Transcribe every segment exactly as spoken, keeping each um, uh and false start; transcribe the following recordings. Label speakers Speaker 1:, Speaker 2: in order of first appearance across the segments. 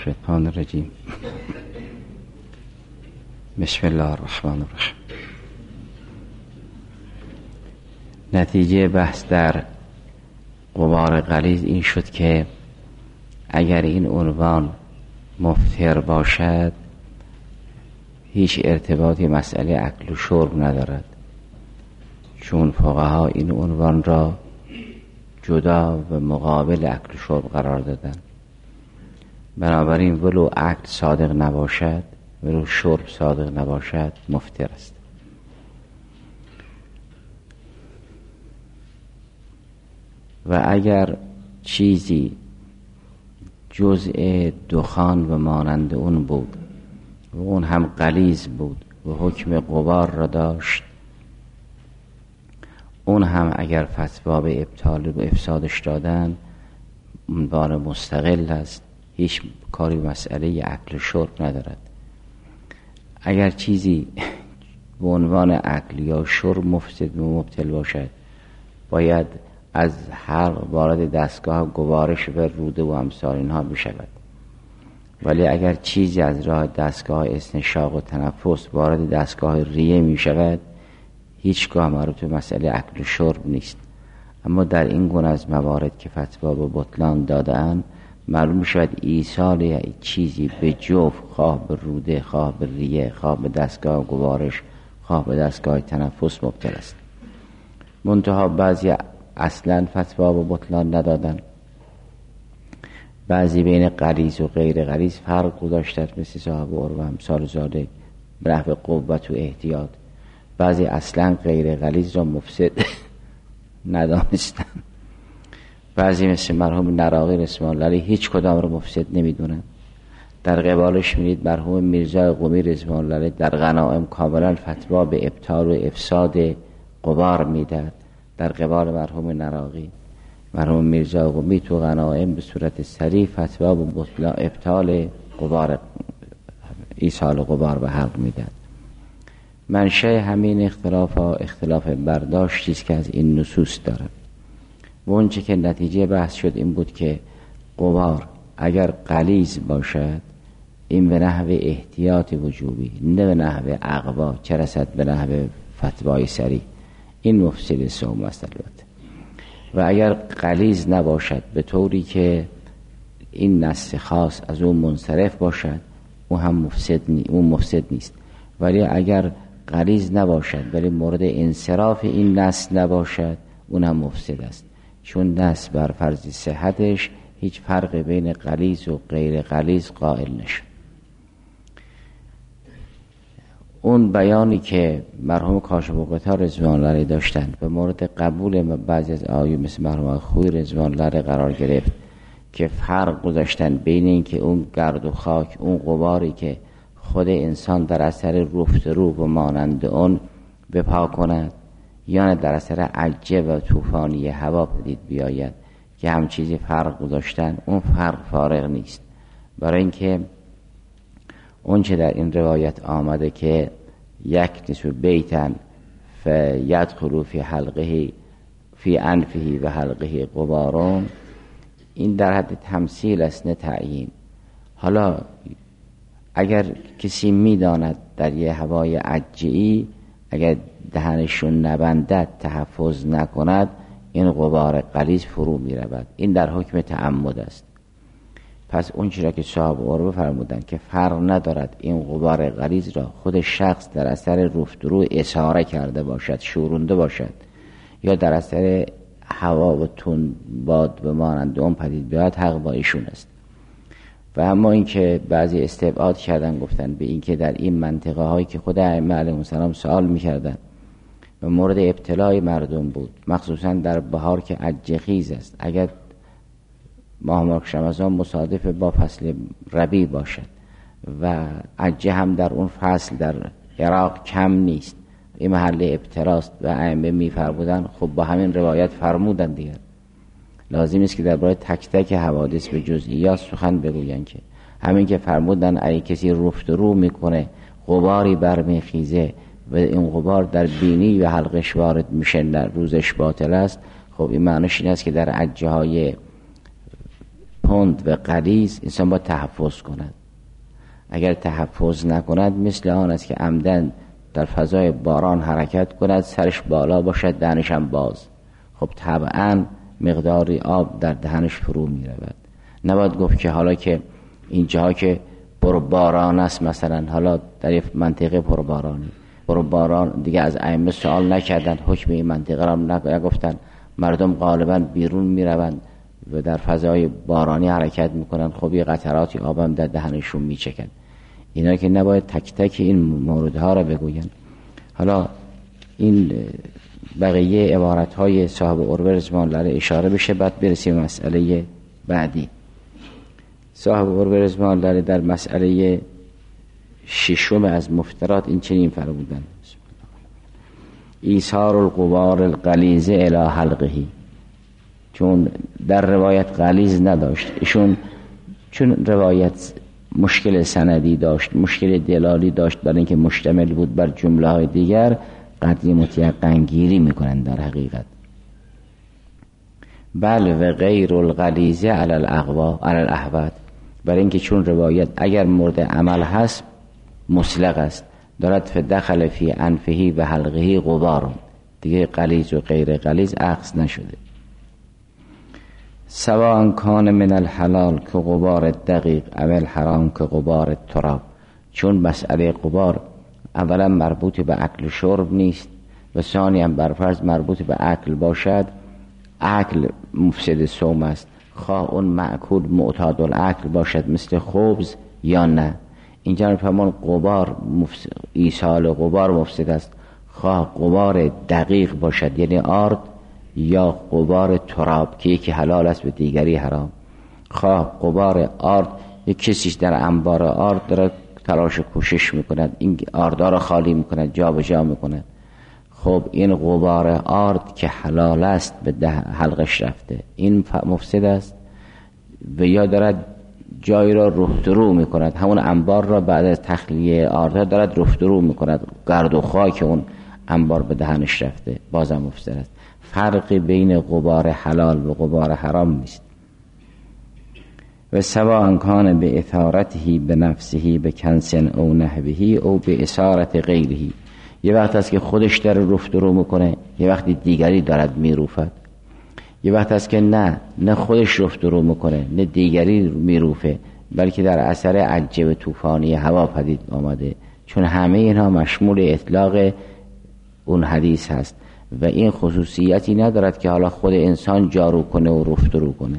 Speaker 1: الشیطان الرجیم. بسم الله الرحمن الرحیم. نتیجه بحث در غبار غلیظ این شد که اگر این عنوان مفتر باشد هیچ ارتباطی مسئله اکل و شرب ندارد، چون فقها این عنوان را جدا و مقابل اکل و شرب قرار دادن. بنابراین ولو اکل صادق نباشد ولو شرب صادق نباشد مفتر است. و اگر چیزی جزء دخان و مانند اون بود و اون هم غلیظ بود و حکم غبار را داشت، اون هم اگر فتوا به ابطال و افسادش دادن عنوان مستقل است، هیچ کاری مسئله اکل و شرب ندارد. اگر چیزی به عنوان اکل یا شرب مفسد و مبتل باشد باید از هر وارد دستگاه گوارش و روده و امثال اینها بشود، ولی اگر چیزی از راه دستگاه استنشاق و تنفس وارد دستگاه ریه می شود هیچگاه مربوط به مسئله اکل و شرب نیست. اما در این گونه از موارد که فتوا به بطلان داده‌اند معلوم می شود ایصال چیزی به جوف، خواه به روده، خواه به ریه، خواه به دستگاه گوارش، خواه به دستگاه تنفس مبتل است. منتها بعضی اصلا فتوا به بطلان ندادن، بعضی بین غلیظ و غیر غلیظ فرق گذاشتند، مثل صاحب عروه و امثال زاده به نحو قوت و احتیاط. بعضی اصلا غیر غلیظ را مفسد ندانستند، بعضی مثل مرحوم نراقی رحمه الله علیه هیچ کدام را مفسد نمیدونن. در قبالش میدید مرحوم میرزا قمی رحمه الله علیه در غنائم کاملا فتوا به ابطال و افساد غبار میداد. در قبال مرحوم نراقی مرحوم میرزا قمی تو غنائم به صورت صریح فتوا به ابطال غبار، ایصال غبار به حلق میداد. منشأ همین اختلاف ها اختلاف برداشتی است که از این نصوص دارد. و اونچه که نتیجه بحث شد این بود که غبار اگر غلیظ باشد این به نحو احتیاط وجوبی، نه به نحو اغوا، چه رسد به نحو فتوای صریح، این مفسد صوم است البته. و اگر غلیظ نباشد به طوری که این نص خاص از اون منصرف باشد اون هم مفسد نی، اون مفسد نیست. ولی اگر غلیظ نباشد ولی مورد انصراف این نص نباشد اون هم مفسد است، چون نص بر فرض صحتش هیچ فرق بین غلیظ و غیر غلیظ قائل نشد. اون بیانی که مرحوم کاشف الغطا رضوان الله علیه داشتند به مورد قبول بعضی از آیون مثل مرحوم خوی رضوان الله علیه قرار گرفت که فرق گذاشتن بین این که اون گرد و خاک، اون غباری که خود انسان در اثر رفت رو و مانند اون بپا کند یا در اثر عجه و طوفانی هوا پدید بیاید، که هم چیزی فرق گذاشتن. اون فرق فارغ نیست، برای اینکه اون چه در این روایت آمده که یک نصف بیتن فیدخلوا فی حلقه فی انفه و حلقه غبارون، این در حد تمثیل است نه تعیین. حالا اگر کسی میداند در یه هوای عجیعی اگر دهنشون نبندد، تحفظ نکند، این غبار غلیظ فرو می رود، این در حکم تعمد است. پس اون چیزی که صاحب عروه فرمودن که فرق ندارد این غبار غلیظ را خود شخص در اثر رفت رو اساره کرده باشد، شورونده باشد، یا در اثر هوا و تند باد و مانند اون پدید بیاید، حق با ایشون است. و اما اینکه بعضی استبعاد کردن، گفتن به اینکه در این منطقه هایی که خود ائمه علیهم السلام سوال میکردن و مورد ابتلای مردم بود، مخصوصا در بهار که عجه خیز است، اگر ماه مبارک رمضان مصادف با فصل ربیع باشد و عجه هم در اون فصل در عراق کم نیست، این محل ابتلاست و ائمه میفرمودن، خب با همین روایت فرمودن دیگر لازم است که درباره تک تک حوادث به جزئیات سخن بگویند، که همین که فرمودن اگه کسی رفت رو میکنه غباری برمیخیزه و این غبار در بینی و حلقش وارد میشه در روزش باطل است، خب این معنیش این است که در عجه های تند و غلیظ انسان باید تحفظ کند. اگر تحفظ نکند مثل آن است که عمدن در فضای باران حرکت کند، سرش بالا باشد دهنش هم باز. خب طبعا مقداری آب در دهنش فرو می رود. نباید گفت که حالا که اینجا که پر باران است، مثلا حالا در یک منطقه پر بارانی پر باران دیگه از ائمه سوال نکردن، حکم این منطقه را نگفتن، مردم غالبا بیرون می روند و در فضای بارانی حرکت می کنند. خب یه قطراتی آب هم در دهنشون می چکن. اینا که نباید تک تک این موردها را بگوین. حالا این بقیه عبارت های صاحب عروه رضوان الله علیه اشاره بشه، بعد برسیم مسئله بعدی. صاحب عروه رضوان الله علیه در مسئله ششم از مفترات این چنین فرمودند: ایثار الغبار الغلیظ الی حلقه. چون در روایت غلیظ نداشت ایشون، چون روایت مشکل سندی داشت، مشکل دلالی داشت، برای اینکه مشتمل بود بر جمله های دیگر، قطعی متیقن گیری میکنن در حقیقت. بل و غیر الغلیظ علی الاغوا علی الاحواد، برای اینکه چون روایت اگر مورد عمل هست مسلق است، دارد فدخل فی انفهی و حلقهی غبار، دیگه غلیظ و غیر غلیظ عکس نشده. سواء کان من الحلال که غبار دقیق او الحرام که غبار تراب. چون مسئله غبار اولا مربوط به اکل و شرب نیست و ثانیا برفرض مربوط به اکل باشد، اکل مفسد صوم است، خواه اون مأکول معتاد الاکل باشد مثل خبز یا نه. اینجا نفهمون غبار مفسد، ایصال غبار مفسد است، خواه غبار دقیق باشد یعنی آرد، یا غبار تراب که یکی حلال است و دیگری حرام. خواه غبار آرد، یک کسیش در انبار آرد داره تلاش و کوشش میکند این آردا رو خالی میکند، جا به جا میکند. خب این غبار آرد که حلال است به ده حلقش رفته، این مفسد است. و یا دارد جایی را رفترو میکند، همون انبار را بعد از تخلیه آردها دارد رفترو میکند، گرد و خاک اون انبار به دهنش رفته، بازم مفسد است. فرقی بین غبار حلال و غبار حرام نیست. و سواء کان به اثارته به نفسه به کنسن او نحوه او به اثارت غیره. یه وقت است که خودش در رفت رو میکنه، یه وقتی دیگری دارد میروفد. یه وقت است که نه نه خودش رفت رو میکنه نه دیگری میروفه، بلکه در اثر عجب طوفانی هوا پدید آمده. چون همه اینها مشمول اطلاق اون حدیث هست و این خصوصیتی ندارد که حالا خود انسان جارو کنه و رفت رو کنه.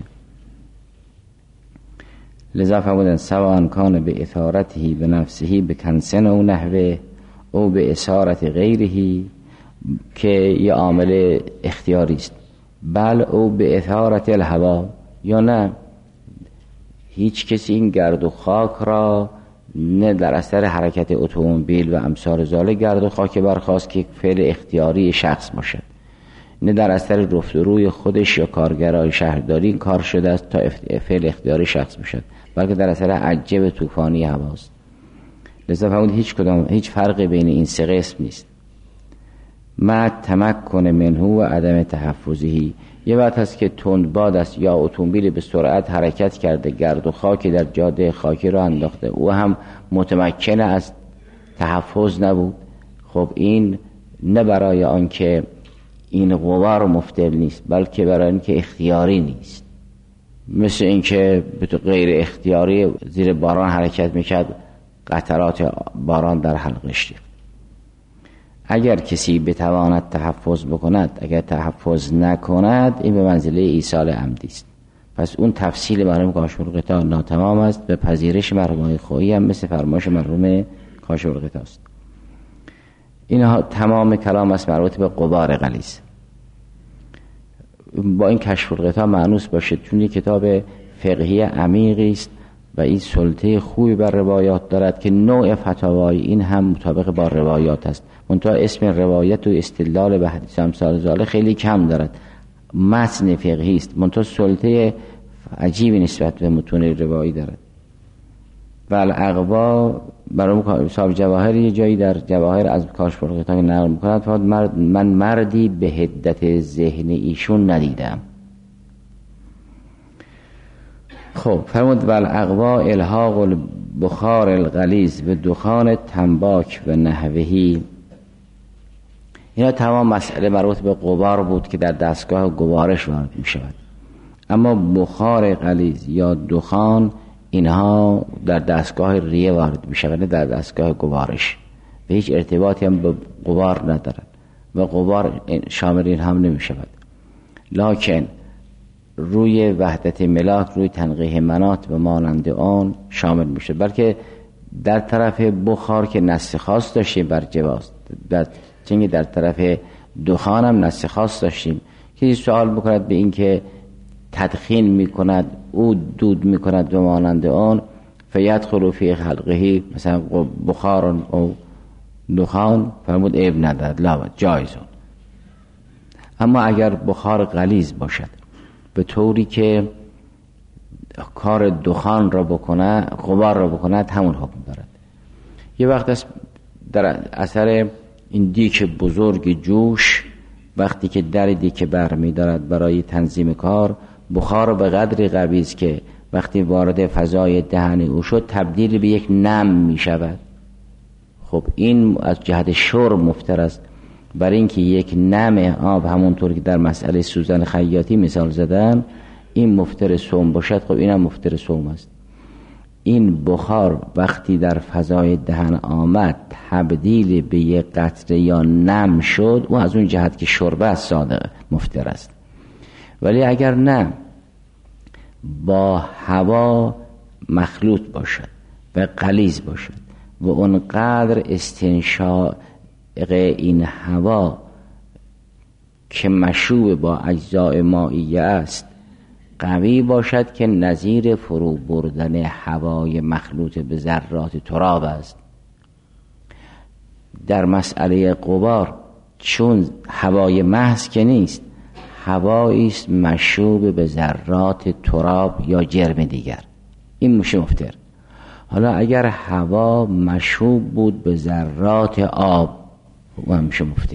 Speaker 1: لذا فرمودن سواء کان به اثارته به نفسه به کنسن و نحوه او به اثارت غیره، که یه عامل اختیاری است، بل او به اثارت الهوا، یا نه هیچ کسی این گرد و خاک را نه در اثر حرکت اتومبیل و امثال ذالک گرد و خاک برخاست که فعل اختیاری شخص باشد، نه در اثر رفت روی خودش یا کارگرای شهرداری این کار شده است تا فعل اختیاری شخص باشد، بلکه در اثر عجب طوفانی هواست. لذا فرمود هیچ کدام هیچ فرقی بین این سه قسم نیست. ما تمکن منه و عدم تحفظی. یه وقت هست که تندباد است یا اتومبیل به سرعت حرکت کرده، گرد و خاکی در جاده خاکی را انداخته، او هم متمکن از تحفظ نبود. خب این نه برای آن که این غبار مفتل نیست، بلکه برای این که اختیاری نیست. مثل این که به غیر اختیاری زیر باران حرکت میکرد، قطرات باران در حلقش ریخت. اگر کسی بتواند تحفظ بکند، اگر تحفظ نکند، این به منزله ایصال عمدی است. پس اون تفصیل مرحوم کاشف الغطا ناتمام است و پذیرش مرحوم خویی هم مثل فرمایش مرحوم کاشف الغطا است. اینها تمام کلام است مربوط به غبار غلیظ. با این کشف الغطا معنوس باشه، چون یک کتاب فقهی عمیقی است و این سلطه خوبی بر روایات دارد که نوع فتاوای این هم مطابق با روایات است. منتها اسم روایت و استدلال به حدیث امثال ذالک خیلی کم دارد، متن فقهی است، منتها سلطه عجیبی نسبت به متون روایی دارد. و الاغوا برای صاحب جواهر یه جایی در جواهر از کاشف الغطا نقل می‌کند، من مردی به حدت ذهن ایشون ندیدم. خب فرمود والاقوا الحاق البخار الغلیظ به دخان تنباک و نحوهی. اینا تمام مسئله مربوط به غبار بود که در دستگاه گوارش وارد می شود. اما بخار غلیظ یا دخان اینها در دستگاه ریه وارد می شود، در دستگاه گوارش، و هیچ ارتباطی هم به غبار ندارد و غبار شامل این هم نمی شود. لکن روی وحدت ملاک، روی تنقیح مناط و مانند آن شامل می شود. بلکه در طرف بخار که نص خاص داشتیم بر جواز، در چنگه در طرف دخان هم نص خاص داشتیم. کسی سوال بکند به این که تدخین می کند او دود می کند و مانند آن، فیدخل فی خلقه مثلا بخار او دخان، فرمود عیب ندارد، لا جایزون. اما اگر بخار غلیظ باشد به طوری که کار دخان را بکنه، غبار را بکنه، همون حکم دارد. یه وقت است در اثر این دیک بزرگ جوش، وقتی که در دیک برمی دارد برای تنظیم کار، بخار به قدری قویست که وقتی وارد فضای دهن او شد تبدیل به یک نم می شود. خب این از جهت شرب مفتر است، برای اینکه یک نم آب، همونطور که در مسئله سوزن خیاطی مثال زدن، این مفتر صوم باشد، خب این هم مفتر صوم است. این بخار وقتی در فضای دهن آمد تبدیل به یک قطره یا نم شد، او از اون جهت که شربه است صادق مفتر است. ولی اگر نه با هوا مخلوط باشد و غلیظ باشد و اونقدر استنشاق این هوا که مشوب با اجزای مائیه است قوی باشد که نظیر فرو بردن هوای مخلوط به ذرات تراب است. در مسئله غبار چون هوای محض که نیست، هوایی است مشوب به ذرات تراب یا جرم دیگر، این میشه مفتر. حالا اگر هوا مشوب بود به ذرات آب، او هم میشه مفتر.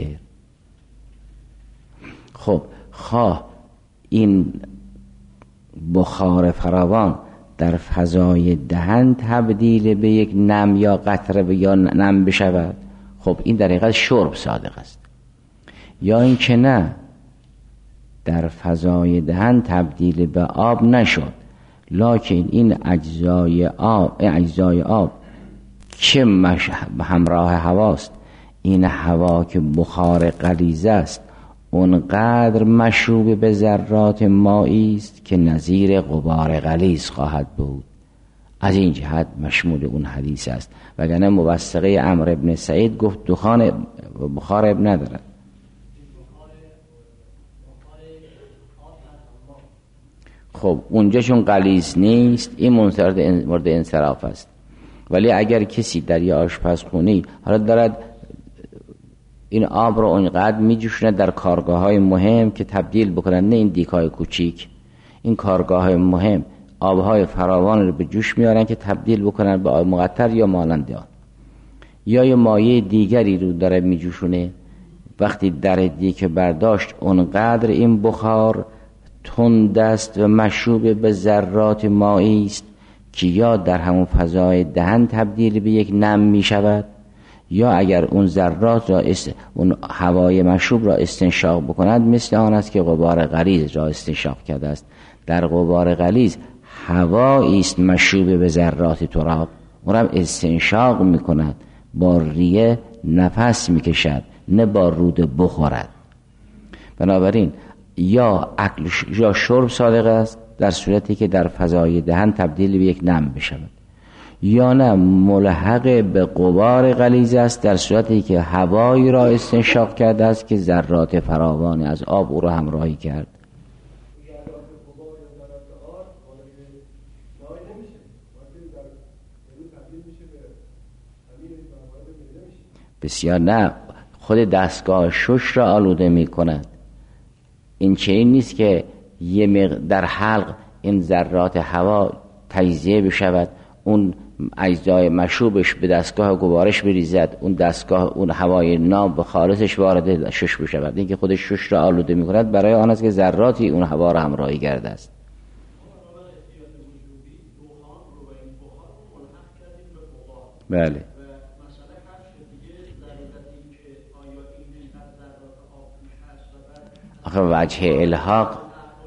Speaker 1: خب خواه این بخار فراوان در فضای دهن تبدیل به یک نم یا قطره یا نم بشود، خب این در حقیقت شرب صادق است. یا این که نه، در فضای دهن تبدیل به آب نشد، لکن این اجزای آب اجزای آب که همراه هواست، این هوا که بخار غلیظ است اونقدر مشوب به ذرات مایی است که نظیر غبار غلیظ خواهد بود. از این جهت مشمول اون حدیث است. وگرنه موثقه عمرو ابن سعید گفت دخان بخار اب ندارد. خب اونجا چون غلیظ نیست، این مورد انصراف است. ولی اگر کسی در یه آشپزخونی حالا دارد این آب رو اونقدر میجوشونه در کارگاه های مهم که تبدیل بکنن، نه این دیکای کوچیک، این کارگاه های مهم آبهای فراوان رو به جوش میارن که تبدیل بکنن به آب مقطر یا مانند آن، یا یه مایع دیگری رو داره میجوشونه، وقتی در دیک برداشت اونقدر این بخار تند است و مشوب به ذرات مایی است که یا در همون فضای دهن تبدیل به یک نم می شود، یا اگر اون ذرات را است... اون هوای مشوب را استنشاق بکند، مثل آن است که غبار غلیظ را استنشاق کرده است. در غبار غلیظ هوایی است مشوب به ذرات تراب، اون را استنشاق می کند، با ریه نفس می کشد، نه با رود بخورد. بنابراین یا اکل یا شرب صادق است در صورتی که در فضای دهن تبدیل به یک نم بشود، یا نه ملحق به غبار غلیظ است در صورتی که هوایی را استنشاق کرده است که ذرات فراوانی از آب او را همراهی کرد. بسیار نه، خود دستگاه شش را آلوده می کند. این چنین نیست که یه مق... در حلق این ذرات هوا تجزیه بشود، اون اجزای مشوبش به دستگاه گوارش بریزد، اون دستگاه اون هوای ناب به خالصش وارد شش بشود. این که خودش شش را آلوده می کند برای آن است که ذراتی اون هوا را همراهی کرده است. بله. آخه وجه الحاق،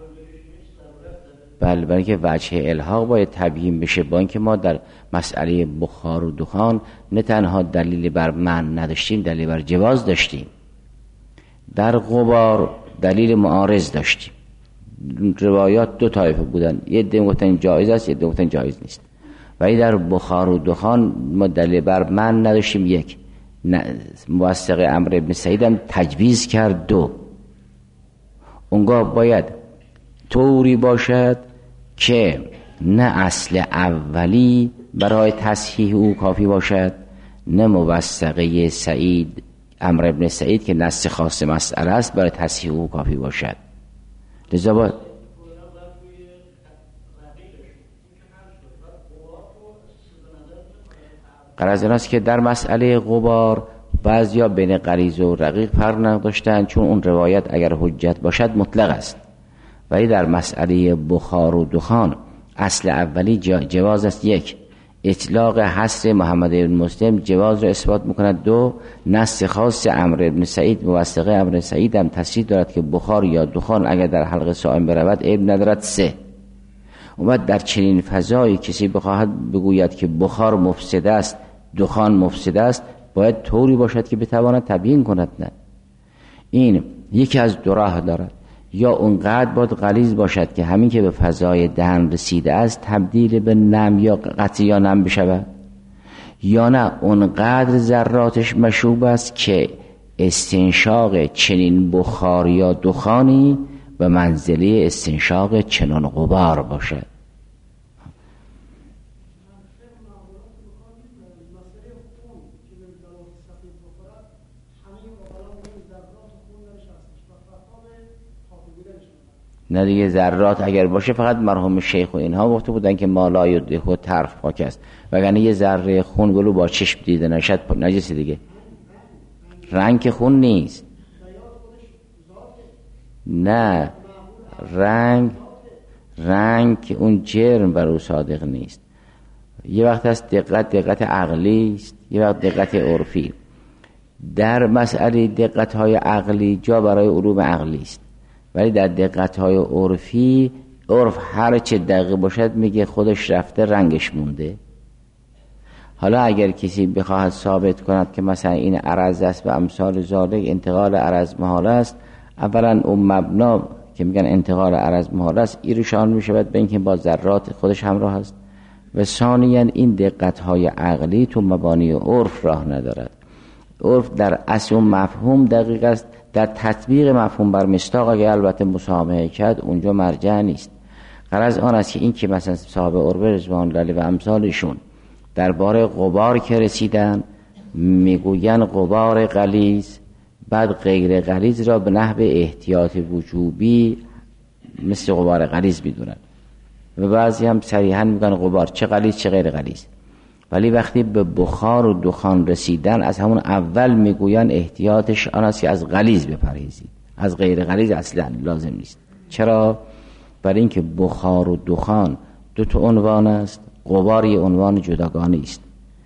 Speaker 1: بله، برای که وجه الحاق باید تبیین بشه. با اینکه ما در مسئله بخار و دخان نه تنها دلیل بر منع نداشتیم، دلیل بر جواز داشتیم. در غبار دلیل معارض داشتیم. روایات دو طایفه بودن، یه عده گفتن جایز است، یه عده گفتن جایز نیست. ولی در بخار و دخان ما دلیل بر منع نداشتیم. یک، موثق عمرو ابن سعید هم تجویز کرد. دو، اونگاه باید طوری باشد که نه اصل اولی برای تصحیح او کافی باشد، نه موثقه سعید عمرو ابن سعید که نص خاص مسئله است برای تصحیح او کافی باشد. لذا باید غرض این است که در مسئله غبار بعضیا بین غلیظ و رقیق فرق نداشتند، چون اون روایت اگر حجت باشد مطلق است. ولی در مسئله بخار و دخان اصل اولی جواز است. یک، اطلاق حصر محمد بن مسلم جواز را اثبات میکند. دو، نص خاص عمرو بن سعید موثقه عمرو بن سعید هم تصریح دارد که بخار یا دخان اگر در حلق صائم برود عیب ندارد. سه، اومد در چنین فضایی کسی بخواهد بگوید که بخار مفسد است، دخان مفسد است، باید طوری باشد که بتواند تبیین کند. نه، این یکی از دو راه دارد. یا اونقدر باید غلیظ باشد که همین که به فضای دهن رسیده است تبدیل به نم یا قطع یا نم بشود، یا نه اونقدر ذراتش مشوب است که استنشاق چنین بخار یا دخانی به منزله استنشاق چنان غبار باشد. نه دیگه، ذرات اگر باشه فقط مرحوم شیخ و اینها گفته بودن که مالا یدخو طرف پاک است، وگرنه یه ذره خون گلو با چشم دیده نشد نجسی دیگه. رنگ خون نیست، نه رنگ رنگ اون جرم بر او صادق نیست. یه وقت هست دقت دقت عقلی است، یه وقت دقت عرفی. در مسئله دقت های عقلی جا برای علوم عقلی است، ولی در دقت های عرفی، عرف هر چه دقیق باشد میگه خودش رفته رنگش مونده. حالا اگر کسی بخواهد ثابت کند که مثلا این عرض است و امثال ذالک، انتقال عرض محال است، اولا اون مبنا که میگن انتقال عرض محال است ایرشان میشود به اینکه با ذرات خودش همراه است، و ثانیا این دقت های عقلی تو مبانی عرف راه ندارد. عرف در اصل و مفهوم دقیق است، در تطبیق مفهوم بر مصداق اگه البته مسامحه کرد اونجا مرجع نیست. غرض آن است که این که مثلا صاحب عربه رضوان الله علیه و امثالشون درباره غبار که رسیدن میگوین غبار غلیظ، بعد غیر غلیظ را به نحو احتیاط وجوبی مثل غبار غلیظ میدونن، و بعضی هم صریحا میگن غبار چه غلیظ چه غیر غلیظ. ولی وقتی به بخار و دخان رسیدن از همون اول میگوین احتیاطش آن است که از غلیظ بپرهیزید، از غیر غلیظ اصلا لازم نیست. چرا؟ برای اینکه بخار و دخان دو تا عنوان است، غبار یه عنوان جداگانه است.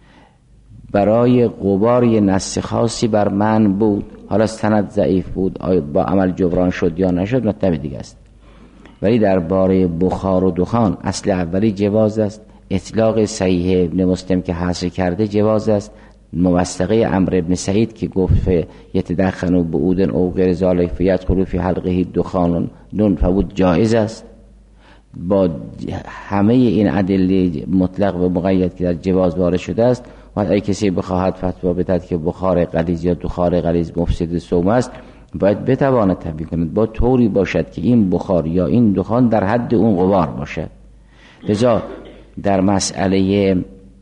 Speaker 1: برای غبار یه نص خاصی بر من بود، حالا سند ضعیف بود، آیا با عمل جبران شد یا نشد مطلب دیگه است. ولی در باره بخار و دخان اصل اولی جواز است. اطلاق صحیح ابن مسلم که حصر کرده جواز است. موثقه عمرو ابن سعید که گفت یتدخنوا بعود او غیر ذالک فیدخلوا فی حلقه دخان نون فبود جایز است. با همه این ادله مطلق و مقید که در جواز وارد شده است، و اگه کسی بخواهد فتوا بدهد که بخار غلیظ یا دخان غلیظ مفسد صوم است، باید بتواند تبیین کند با طوری باشد که این بخار یا این دخان در حد اون غبار باشد. لذا در مسئله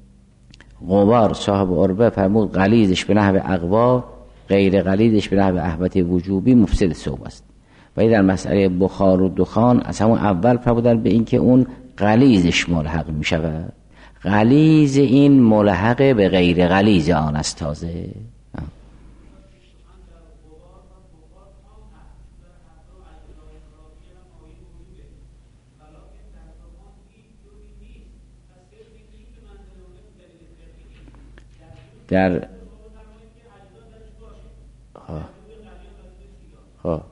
Speaker 1: غبار صاحب عربه فرمود غلیظش به نحو اقوا، غیر غلیظش به نحو احوط وجوبی مفسد صوم است. ولی در مسئله بخار و دخان از همون اول فرمودن به این که اون غلیظش ملحق می شود. غلیظ این ملحق به غیر غلیظ آن است. تازه در ها ها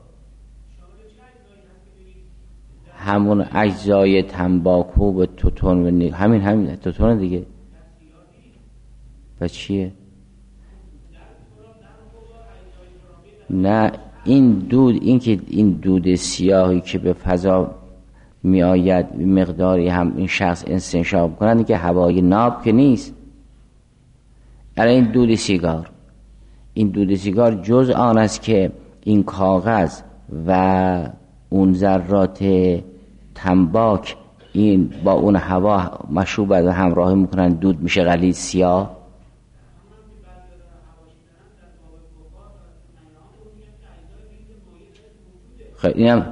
Speaker 1: همون اجزای تنباکو و توتون و نی... همین همین توتون دیگه. و چیه؟ نه این دود، این که این دود سیاهی که به فضا می آید مقداری هم این شخص استنشاق کنند که هوای ناب که نیست. الان این دود سیگار، این دود سیگار جز آن است که این کاغذ و اون ذرات تنباک این با اون هوا مشروب و همراهی میکنن، دود میشه غلیظ سیاه. خیلی اینم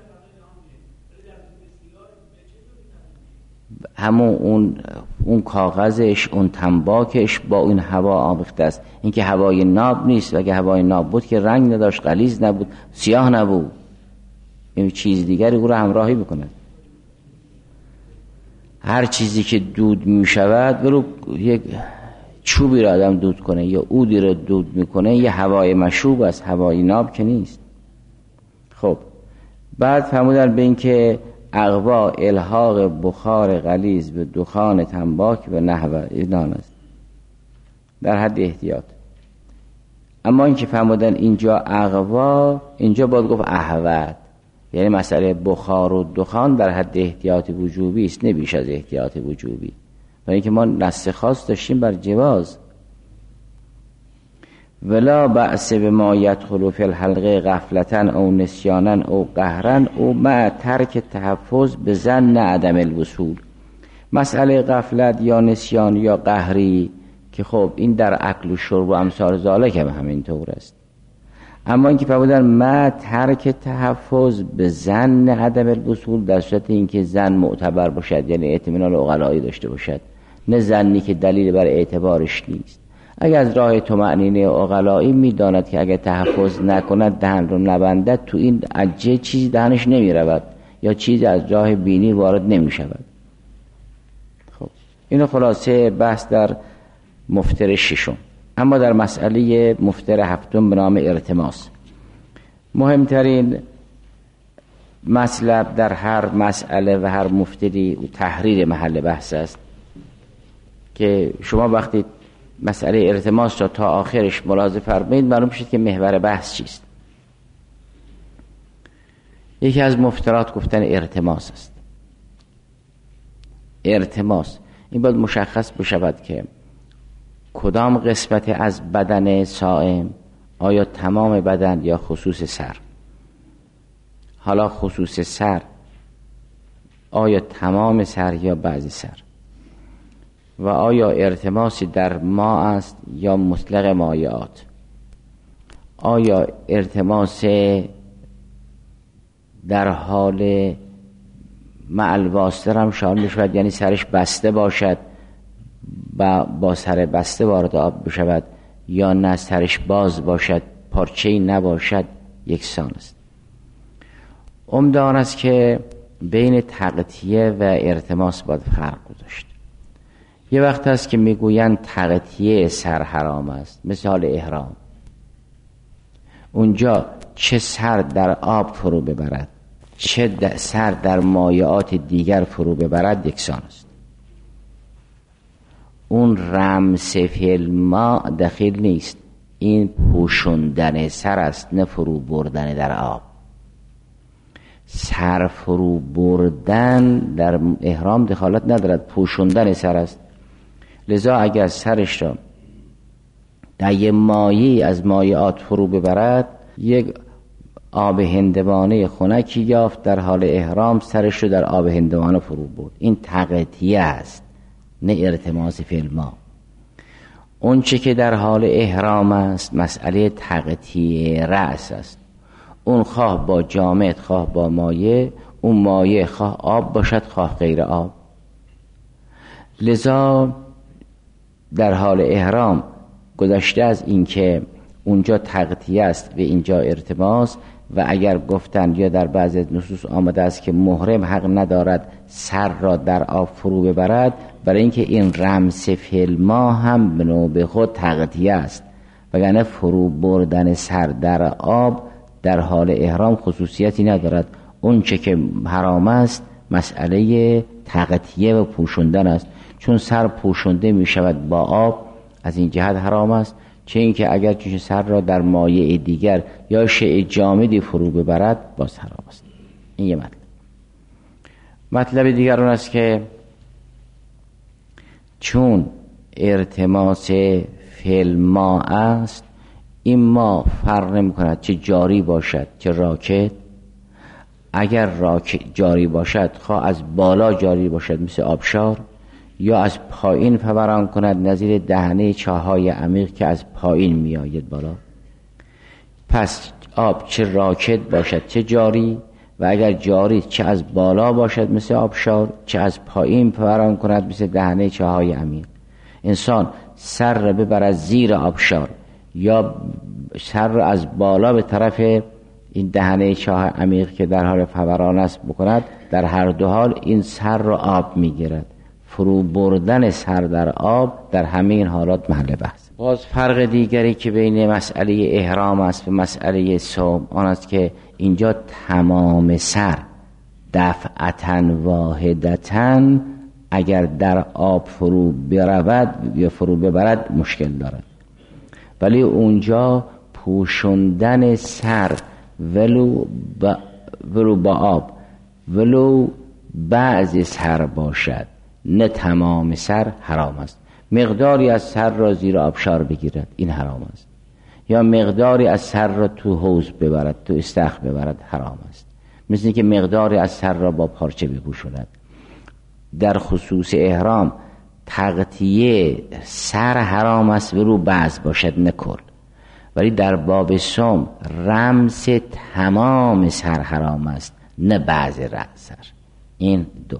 Speaker 1: همون اون اون کاغذش، اون تنباکش با اون هوا آمیخته است. این که هوای ناب نیست، و اگه هوای ناب بود که رنگ نداشت، غلیظ نبود، سیاه نبود، این چیز دیگری او را همراهی میکند. هر چیزی که دود میشود، ولو یک چوبی را آدم دود کنه یا عودی را دود میکنه، یه هوای مشروب است، هوای ناب که نیست. خب بعد فرمودن به این که اغوا الحاق بخار غلیظ به دخان تنباک و نحوه اینان است در حد احتیاط. اما این که فرمودن اینجا اغوا، اینجا باید گفت احوت، یعنی مسئله بخار و دخان در حد احتیاط وجوبی است، نه بیش از احتیاط وجوبی. برای اینکه ما نص خاص داشتیم بر جواز. ولا بأس بما يدخل في الحلقه غفلتن او نسیانن او قهرن او مع ترک تحفظ به ظن عدم الوصول. مسئله غفلت یا نسیان یا قهری که خب این در اکل و شرب و امثال ذالک هم همینطور است. اما اینکه فرمودن مع ترک تحفظ به ظن عدم الوصول، در صورت اینکه ظن معتبر باشد، یعنی اطمینان عقلایی داشته باشد، نه ظنی که دلیل بر اعتبارش نیست. اگر از راه طمأنینه عقلایی میداند که اگر تحفظ نکند دهن رو نبندد، تو این عجه چیزی دهنش نمی رود یا چیزی از راه بینی وارد نمی شود. خب اینو خلاصه بحث در مفتر ششم. اما در مسئله مفتر هفتم به نام ارتماس، مهمترین مطلب در هر مسئله و هر مفتری و تحریر محل بحث است که شما وقتی مسئله ارتماس را تا آخرش ملاحظه فرمایید، معلوم شد که محور بحث چیست. یکی از مفترات گفتن ارتماس است. ارتماس این باید مشخص بشود که کدام قسمت از بدن صائم، آیا تمام بدن یا خصوص سر. حالا خصوص سر آیا تمام سر یا بعضی سر، و آیا ارتماسی در ما است یا مطلق مایعات. آیا ارتماس در حال مع الواسطه هم شامل میشود، یعنی سرش بسته باشد و با سر بسته وارد آب بشود، یا نه سرش باز باشد پارچه‌ای نباشد، یکسان است. عمده آن است که بین تغطیه و ارتماس باید فرق گذاشت. یه وقت هست که میگویند تغطیه سر حرام است، مثال احرام. اونجا چه سر در آب فرو ببرد، چه سر در مایعات دیگر فرو ببرد، یکسان است. اون رمس فی الماء دخیل نیست، این پوشوندن سر است، نه فرو بردن در آب. سر فرو بردن در احرام دخالت ندارد، پوشوندن سر است. لذا اگر سرش را در یه مایعی از مایعات فرو ببرد، یک آب هندوانه خنکی یافت، در حال احرام سرش رو در آب هندوانه فرو برد، این تغطیه است، نه ارتماس فی الماء. اون چه که در حال احرام است مسئله تغطیه رأس است. اون خواه با جامد خواه با مایع، اون مایع خواه آب باشد خواه غیر آب. لذا در حال احرام گذشته از این که اونجا تغطیه است و اینجا ارتماس، و اگر گفتند یا در بعضی نصوص آمده است که محرم حق ندارد سر را در آب فرو ببرد، برای اینکه این رمس فعل ما هم به نوبه خود تغطیه است، وگرنه فرو بردن سر در آب در حال احرام خصوصیتی ندارد. اون چه که حرام است مسئله تغطیه و پوشوندن است، چون سر پوشونده می شود با آب، از این جهت حرام است. چه اینکه اگر چون سر را در مایع دیگر یا شیء جامدی فرو ببرد باز حرام است. این یه مطلب. مطلب دیگر اون است که چون ارتماس فعل ما است، این ما فرق نمی کند چه جاری باشد چه راکد. اگر راکد جاری باشد، خواه از بالا جاری باشد مثل آبشار، یا از پایین فوران کند نظیر دهنه چاهای عمیق که از پایین می آید بالا، پس آب چه راکد باشد چه جاری، و اگر جاری چه از بالا باشد مثل آبشار، چه از پایین فوران کند مثل دهنه چاهای عمیق. انسان سر را ببرد زیر آبشار یا سر را از بالا به طرف این دهنه چاه عمیق که در حال فوران است بکند، در هر دو حال این سر را آب میگیرد. فرو بردن سر در آب در همه این حالات محل بحث. باز فرق دیگری که بین مسئله احرام است و مسئله صوم آن است که اینجا تمام سر دفعتاً واحدتاً اگر در آب فرو برود یا فرو ببرد مشکل دارد، ولی اونجا پوشوندن سر ولو با, ولو با آب ولو بعضی سر باشد نه تمام سر حرام است. مقداری از سر را زیر آبشار بگیرد این حرام است، یا مقداری از سر را تو حوض ببرد تو استخر ببرد حرام است. مثل اینکه مقداری از سر را با پارچه بپوشاند. در خصوص احرام تغطیه سر حرام است ولو بعض باشد نه کل، ولی در باب صوم رمس تمام سر حرام است نه بعض سر. این دو.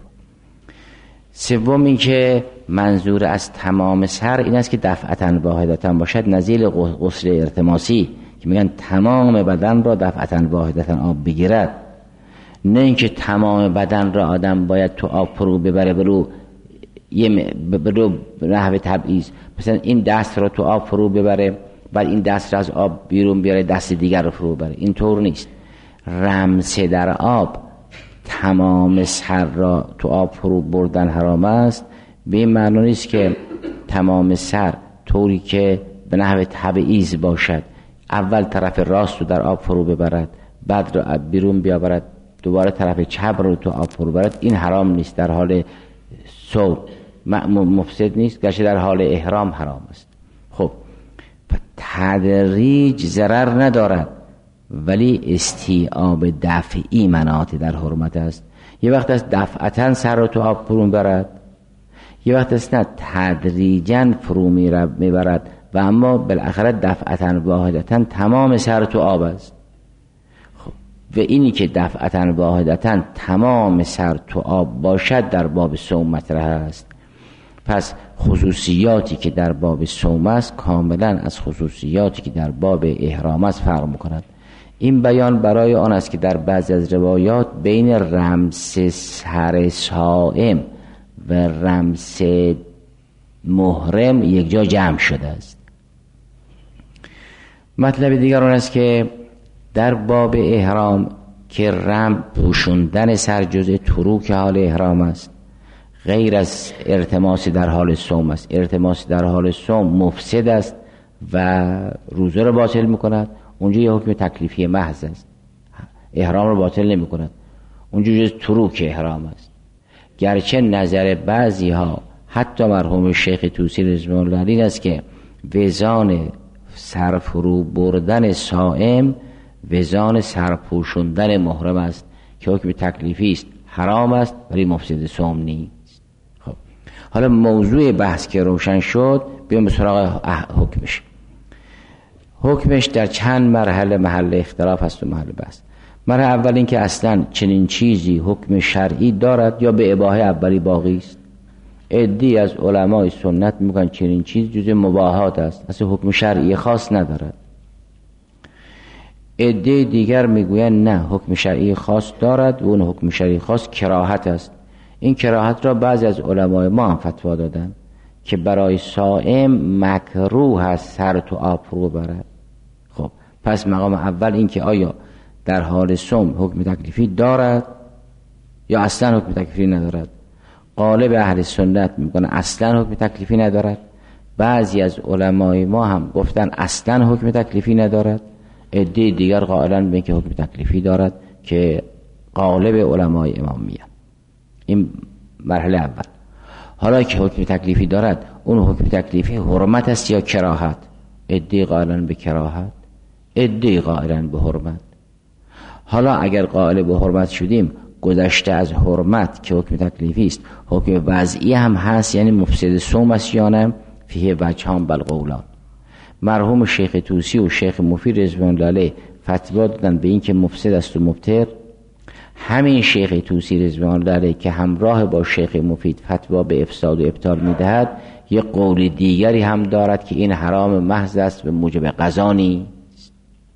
Speaker 1: سوم این که منظور از تمام سر این است که دفعتاً واحدتاً باشد، نظیر غسل ارتماسی که میگن تمام بدن را دفعتاً واحدتاً آب بگیرد، نه اینکه تمام بدن را آدم باید تو آب فرو ببره برو یه برو نحو تبعیض، مثلا این دست را تو آب فرو ببره بعد این دست را از آب بیرون بیاره دست دیگر رو فرو ببره. این طور نیست. رمس در آب تمام سر را تو آب فرو بردن حرام است، به این معنی نیست که تمام سر طوری که به نحو تبعیض باشد، اول طرف راست رو در آب فرو ببرد بعد رو بیرون بیاورد دوباره طرف چپ رو تو آب فرو برد. این حرام نیست، در حال صوم مفسد نیست، گرچه در حال احرام حرام است. خب تدریج ضرر ندارد، ولی استیعاب دفعی مناط در حرمت است. یه وقت است دفعتاً سر رو تو آب فرو برد، یه وقت است نه تدریجاً فرو میبرد و اما بالاخره دفعتاً واحدتاً تمام سر تو آب است. خب و اینی که دفعتاً واحدتاً تمام سر تو آب باشد در باب صوم مطرح است. پس خصوصیاتی که در باب صوم است کاملا از خصوصیاتی که در باب احرام است فرق می‌کند. این بیان برای آن است که در بعضی از روایات بین رمس سر صائم و رمس محرم یک جا جمع شده است. مطلب دیگر آن است که در باب احرام که رم پوشوندن سر جزء تروک حال احرام است، غیر از ارتماسی در حال صوم است. ارتماسی در حال صوم مفسد است و روزه را باطل می‌کند. اونجا یه حکم تکلیفی محض است، احرام رو باطل نمی کند. اونجا جز تروک احرام است. گرچه نظر بعضی ها حتی مرحوم شیخ طوسی رضوان الله علیه است که وزان سرفرو بردن صائم وزان سرپوشوندن محرم است که حکم تکلیفی است، حرام است ولی مفسد صوم نیست. خب حالا موضوع بحث که روشن شد، بیام به سراغ حکمش. حکمش در چند مرحله محل اختلاف است و محل بحث. مرحله اول این که اصلا چنین چیزی حکم شرعی دارد یا به اباحه اولی باقی است. عده‌ای از علمای سنت میگن چنین چیز جزء مباحات است، اصلا حکم شرعی خاص ندارد. عده دیگر میگویند نه، حکم شرعی خاص دارد و اون حکم شرعی خاص کراهت است. این کراهت را بعضی از علمای ما هم فتوا دادن که برای صائم مکروه است سر تو آب فرو برد. خب پس مقام اول این که آیا در حال صوم حکم تکلیفی دارد یا اصلا حکم تکلیفی ندارد. غالب اهل سنت میگن اصلا حکم تکلیفی ندارد. بعضی از علمای ما هم گفتن اصلا حکم تکلیفی ندارد. عده دیگر قائلن به که حکم تکلیفی دارد که غالب علمای امامیه. این مرحله اول. حالا که حکم تکلیفی دارد، اون حکم تکلیفی حرمت است یا کراهت؟ عده قائلن به کراهت، عده قائلن به حرمت. حالا اگر قائل به حرمت شدیم، گذشته از حرمت که حکم تکلیفی است، حکم وضعی هم هست، یعنی مفسد صوم است یا نه؟ فیه وجهان بل قولان. مرحوم شیخ طوسی و شیخ مفید رضوان الله علیه فتوا دادن به این که مفسد است و مبطل. همین شیخ طوسی رضوان الله علیه که همراه با شیخ مفید فتوا به افساد و ابطال میدهد، یک قول دیگری هم دارد که این حرام محض است به موجب قضا نیست،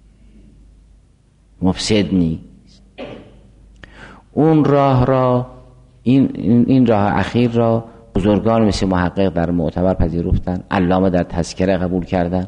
Speaker 1: مفسد نیست. اون راه را این, این راه اخیر را بزرگان مثل محقق در معتبر پذیرفتن، علامه در تذکره قبول کردن.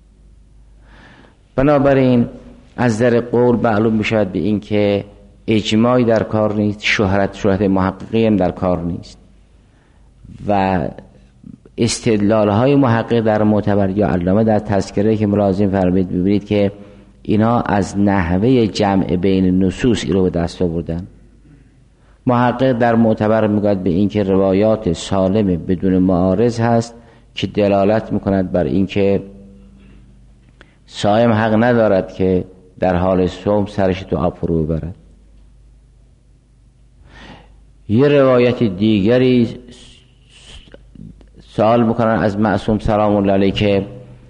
Speaker 1: بنابراین از در قول معلوم میشود به این که اجماعی در کار نیست، شهرت شهرت محققی هم در کار نیست و استدلال های محقق در معتبر یا علامه در تذکره که ملازم فرمید ببینید که اینا از نحوه جمع بین نصوص این رو به دست آوردن. محقق در معتبر میگوید به این که روایات سالم بدون معارض هست که دلالت میکند بر این که صائم حق ندارد که در حال صوم سرش تو آب فرو ببرد. یه روایت دیگری سوال میکنن از معصوم سلام الله علیه که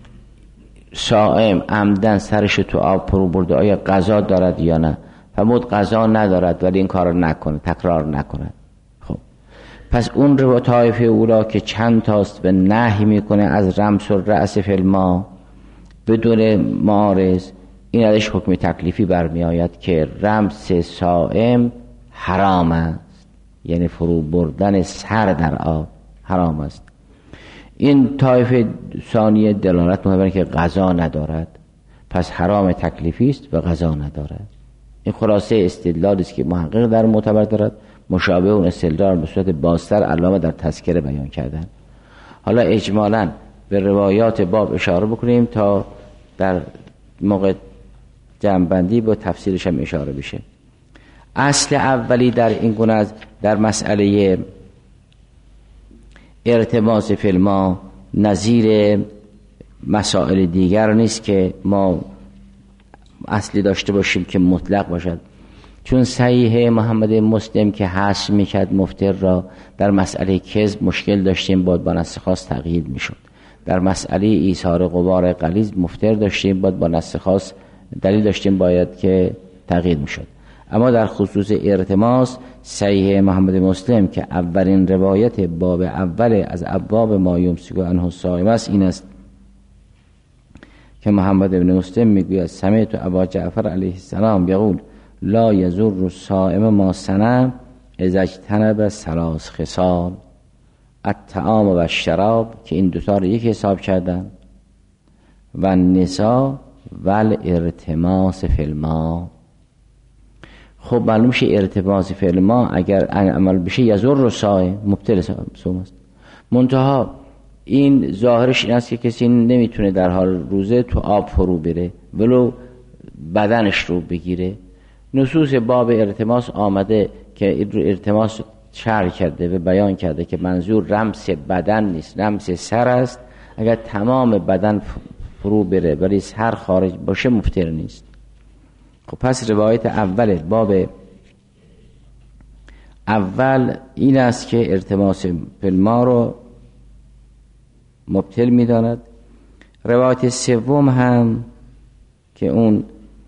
Speaker 1: صائم عمدن سرش تو آب فرو برده آیا قضا دارد یا نه؟ فرمود قضا ندارد ولی این کار نکنه، تکرار نکنه. خب پس اون رو طایفه اولا که چند تاست و نهی میکنه از رمس الرأس فی الماء بدون معارض، این ازش حکم تکلیفی برمی آید که رمس صائم حرام است، یعنی فرو بردن سر در آب حرام است. این طایفه ثانیه دلالت میکنه که قضا ندارد، پس حرام تکلیفی است و قضا ندارد. این خلاصه استدلالی است که محقق در معتبر دارد، مشابه اون استدلال به صورت بازتر علامه در تذکره بیان کردن. حالا اجمالاً به روایات باب اشاره بکنیم تا در موقع جمع‌بندی با تفسیرش هم اشاره بشه. اصل اولی در این گونه از در مسئله ارتماس فی الماء نظیر مسائل دیگر نیست که ما اصلی داشته باشیم که مطلق باشد، چون صحیح محمد مسلم که حذف میکرد مفطر را در مسئله کذب مشکل داشتیم، باید با نص خاص تقیید میشد. در مسئله ایثار غبار غلیظ مفطر داشتیم، باید با نص خاص دلیل داشتیم باید که تقیید میشد. اما در خصوص ارتماس صحیح محمد مسلم که اولین روایت باب اول از ابواب ما یمسک عنه الصائم است این است که محمد بن مسلم میگوید سمعت ابا جعفر علیه السلام یقول لا یضر الصائم ما صنع اذا اجتنب ثلاث خصال الطعام و الشراب، که این دو تا رو یک حساب کردن، و النساء و الارتماس فی الماء. خب معلوم شه ارتماس فی الماء اگر عمل بشه یضر الصائم، مبطل صوم است. منتها این ظاهرش این است که کسی نمیتونه در حال روزه تو آب فرو بره ولو بدنش رو بگیره. نصوص باب ارتماس آمده که ارتماس شرح کرده و بیان کرده که منظور رمس بدن نیست، رمس سر است. اگر تمام بدن فرو بره ولی سر خارج باشه مفطر نیست. خب پس روایت اول باب اول این است که ارتماس فی الماء رو مبطل می‌داند. روایت سوم هم که اون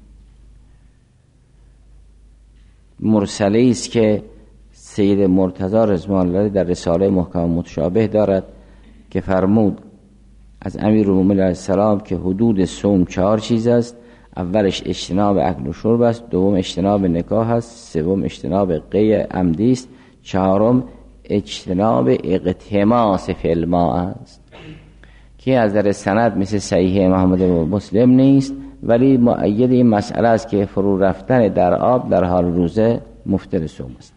Speaker 1: مرسله است که سید مرتضی رضوان الله در رساله محکم متشابه دارد که فرمود از امیرالمومنین علیه السلام که حدود صوم چهار چیز است: اولش اجتناب اکل و شرب است، دوم اجتناب نکاح است، سوم اجتناب قی عمدی است، چهارم اجتناب اغتماس فی الماء است که از در سند مثل صحیح محمد و مسلم نیست، ولی مؤید این مسئله است که فرو رفتن در آب در حال روزه مفطر صوم است.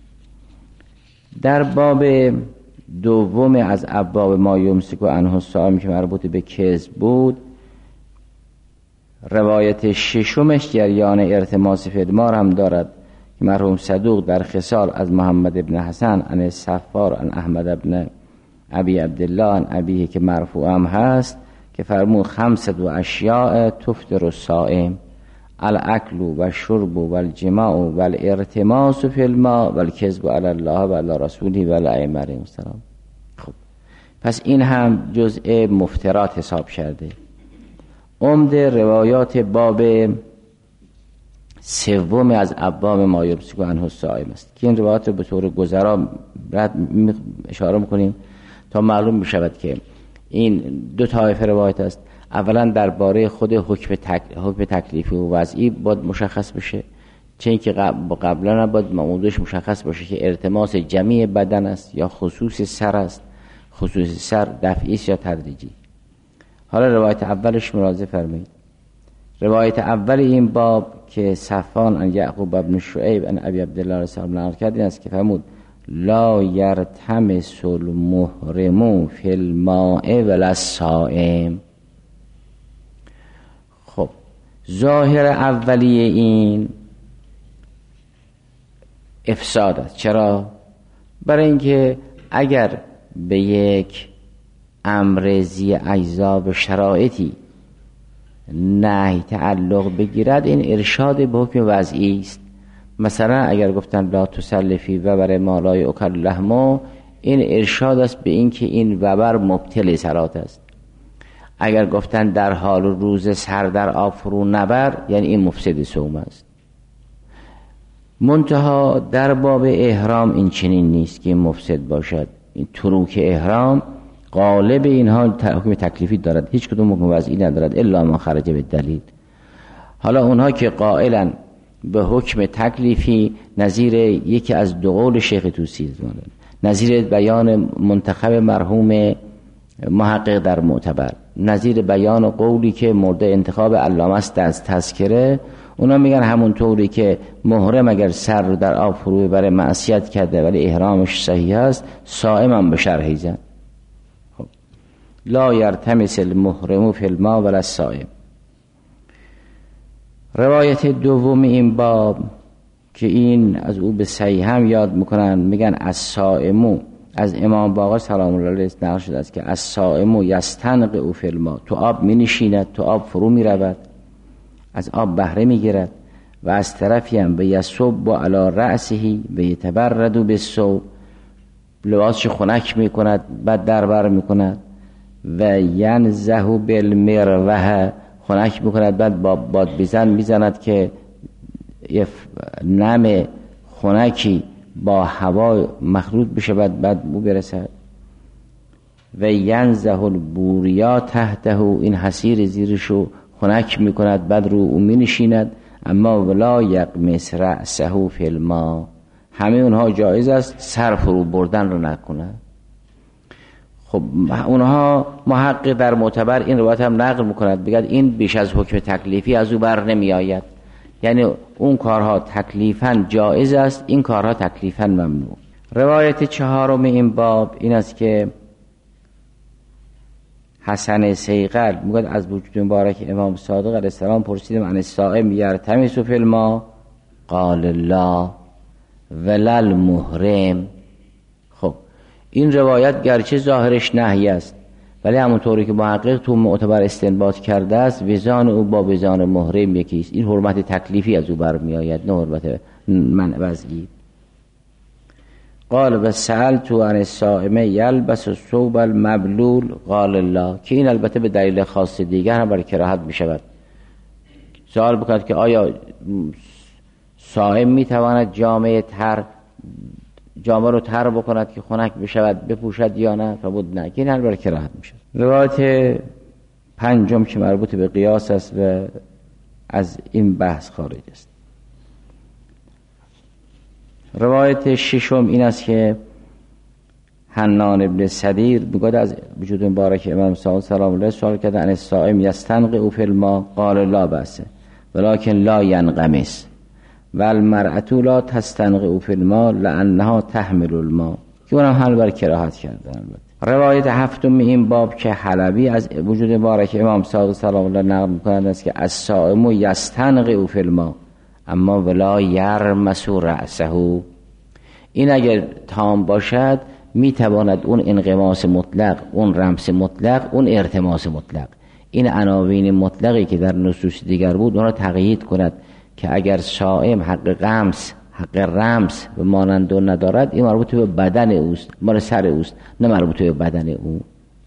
Speaker 1: در باب دوم از ابواب ما یمسک عنه الصائم که مربوط به کذب بود، روایت ششمش جریان ارتماس فی الماء هم دارد که مرحوم صدوق در خصال از محمد ابن حسن عن صفار عن احمد ابن ابی عبدالله عن ابیه که مرفوع هم هست که فرمود خمسة و اشیاء تفطر الصائم: الاکل و الشرب و الجماع و الارتماس فی الماء و الکذب علی الله و علی رسوله و الائمه علیهم السلام. خب پس این هم جزء مفطرات حساب شده. عمده روایات باب سوم از ابواب ما یمسک عنه الصائم است که این روایات رو به طور گذرا اشاره میکنیم تا معلوم بشود که این دو طایفه روایت است. اولا درباره خود حکم تک... حکم تکلیفی و وضعی باید مشخص بشه، چه اینکه قبل... قبلا باید موضوعش مشخص باشه که ارتماس جمعی بدن است یا خصوص سر است، خصوص سر دفعی است یا تدریجی. حالا روایت اولش مراجعه فرمایید. روایت اول این باب که صفوان عن یعقوب ابن شعیب عن ابی عبدالله رضی الله عنه کرد است که فرمود لا یرتمس المحرم فی الماء ولا الصائم. خب ظاهر اولیه این افساد است. چرا؟ برای اینکه اگر به یک امر ذی اجزا و شرایطی نهی تعلق بگیرد، این ارشاد به حکم وضعی است. مثلا اگر گفتن لا تسلفی وبر ما لا یؤکل لحمه، این ارشاد است به این که این وبر مبطل صلات است. اگر گفتن در حال روز سر در آب فرو نبر، یعنی این مفسد صوم است. منتها در باب احرام این چنین نیست که مفسد باشد. این تروک احرام غالب اینها حکم تکلیفی دارد، هیچ کدوم حکم وضعی ندارد الا ما خرج به دلیل. حالا اونها که قائلن به حکم تکلیفی نظیر یکی از دو قول شیخ طوسی دارند، نظیر بیان منتخب مرحوم محقق در معتبر، نظیر بیان قولی که مورد انتخاب علامه است از تذکره، اونا میگن همون طوری که محرم اگر سر رو در آب فرو ببره معصیت کرده ولی احرامش صحیح است، صائم هم به شرحی زن. خب لا یرتمس المحرم فی الماء ولا الصائم. روایت دوم این باب که این از او به صحیح هم یاد میکنن، میگن الصائم، از امام باقر سلام الله علیه نقل شده است که الصائم یستنقع فی الماء، تو آب می نشیند، تو آب فرو می رود، از آب بهره می گیرد، و از طرفی هم به یصب علی رأسه و یتبرد بالصوب، لباسش خنک می کند بعد دربر می کند، و ینزه بالمروحه، خنک می کند بعد با باد بیزن می زند که نم خنکی با هوا مخلوط بشه بعد بعد بو برسد. و ینزه البوریا تحته، این حسیر زیرشو خنک می کند بعد رو او می نشیند. اما ولا یغمس رأسه فی الماء، همه اونها جایز است، سر فرو بردن رو نکنه. خب اونها محقق در معتبر این روایت هم نقل میکند، بگد این بیش از حکم تکلیفی از او بر نمی آید، یعنی اون کارها تکلیفاً جایز است، این کارها تکلیفاً ممنوع. روایت چهارم این باب این است که حسن صیقل میگه از وجود مبارک امام صادق علیه السلام پرسیدم عن الصائم یرتمس فی الماء، قال لا ولا المحرم. خب این روایت گرچه ظاهرش نهی است، ولی همونطوری که محقق تو معتبر استنباط کرده است وزان او با وزان محرم یکی است. این حرمت تکلیفی از او برمی آید، نه حرمت منع وضعی. قال و سألت عن الصائم یلبس الثوب المبلول، قال الله، که این البته به دلیل خاص دیگر هم برای کراهت می شود. سوال بکند که آیا صائم می تواند جامعه تر جامعه رو تر بکند که خنک بشود بپوشد یا نه؟ فرمود نه، که این هم برای کراهت می شود. روایت پنجم که مربوط به قیاس است و از این بحث خارج است. روایت ششم این است که حنان ابن سدیر میگوید از وجود مبارک امام صادق سلام الله سوال کرده ان الصائم یستنقع فی الماء قال لا بأس ولكن لا ينغمس والمرأة لا تستنقع فی الماء لانها تحمل الماء، که اونم حل بر کراهت کردن. روایت هفتم این باب که حلبی از وجود مبارک امام صادق سلام الله نقل میکنند است که الصائم یستنقع فی الماء اما ولا یرمس رأسه، این اگر تام باشد میتواند اون انغماس مطلق، اون رمس مطلق، اون ارتماس مطلق، این عناوین مطلقی که در نصوص دیگر بود اون را تقیید کند که اگر صائم حق غمس، حق رمس و مانند و ندارد، این مربوط به بدن اوست، مال سر اوست، نه مربوط به بدن او.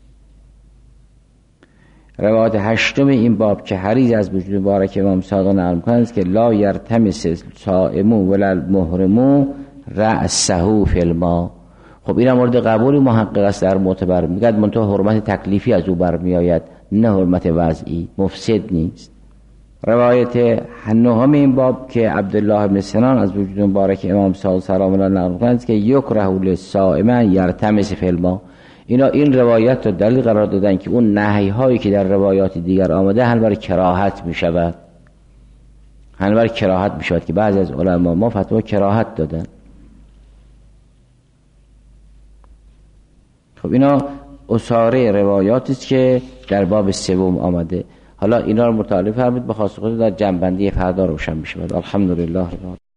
Speaker 1: روایت هشتم این باب که حریز از وجود مبارک امام صادق نقل می‌کنند که لا یرتمس صائم ولا المحرم رأسه فی الماء. خب این مورد قبول محقق است در معتبر، میگه منتها حرمت تکلیفی از او برمیآید نه حرمت وضعی، مفسد نیست. روایت نهم این باب که عبدالله بن سنان از وجود مبارک امام صادق سلام الله نقل می‌کنند که یکره للصائم یرتمس فی الماء. اینا این روایت رو دلیل قرار دادن که اون نهی هایی که در روایات دیگر آمده حل بر کراهت می شود، حل بر کراهت می شود که بعضی از علما ما فتوا کراهت دادن. خب اینا اساره روایاتی است که در باب سوم آمده. حالا اینا رو مطالعه فرمایید، به خاص خود در جنبندی فردا روشن می شود. الحمدلله.